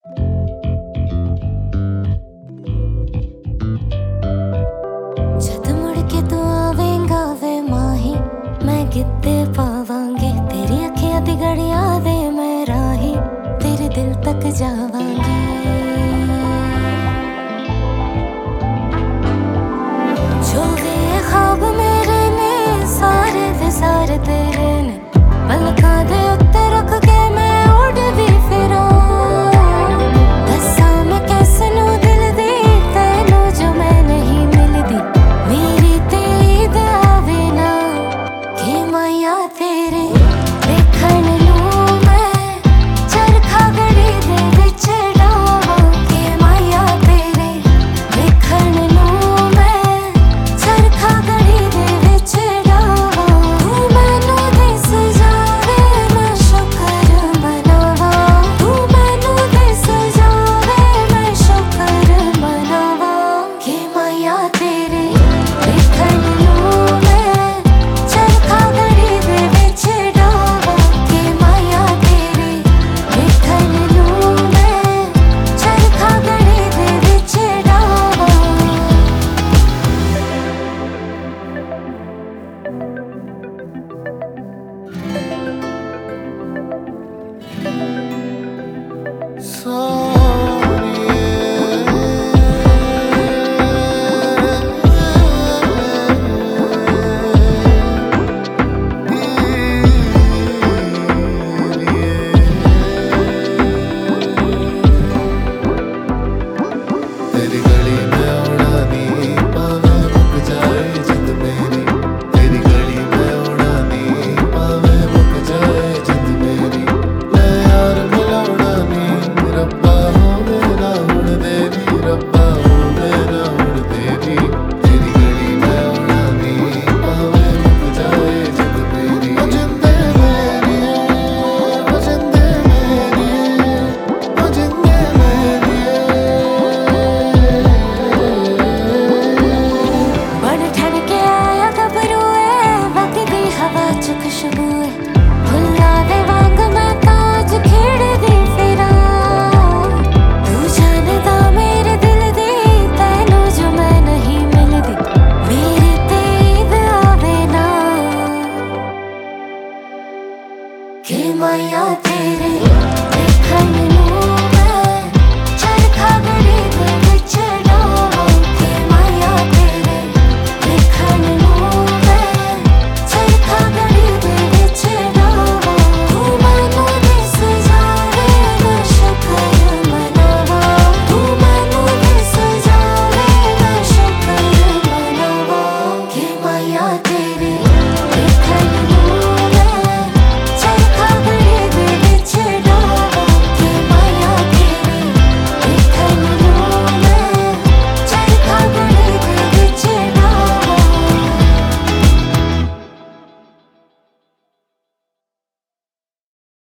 जद मुड़ के तू आवेंगा वे माही, मैं कित्ते पावांगी तेरी अखियां दी गड़िया दे मैं राही, तेरे दिल तक जावांगी। जो भी ये ख्वाब मेरे ने सारे दे सारे तेरे ने, पलकां दे उत्ते रख के मैं उड़ दी फिरां। दस्सां मैं कैसे नू दिल दी तैनू जो मैं नहीं मिलदी, मेरी तेरी द आवे ना कि माया तेरे देखण नू मैं चरखा गड़ी दे विच डावां। कि माया तेरे देखण नू मैं चरखा गड़ी दे विच डावां। तू मैनू दिस जावे मैं शुकर मनावां, तू मैनू दिस जावे मैं शुकर मनावां। कि माया तेरे देखण नू मैं चरखा गड़ी दे विच डावां। कि माया तेरे देखण नू मैं चरखा गड़ी दे विच डावां। So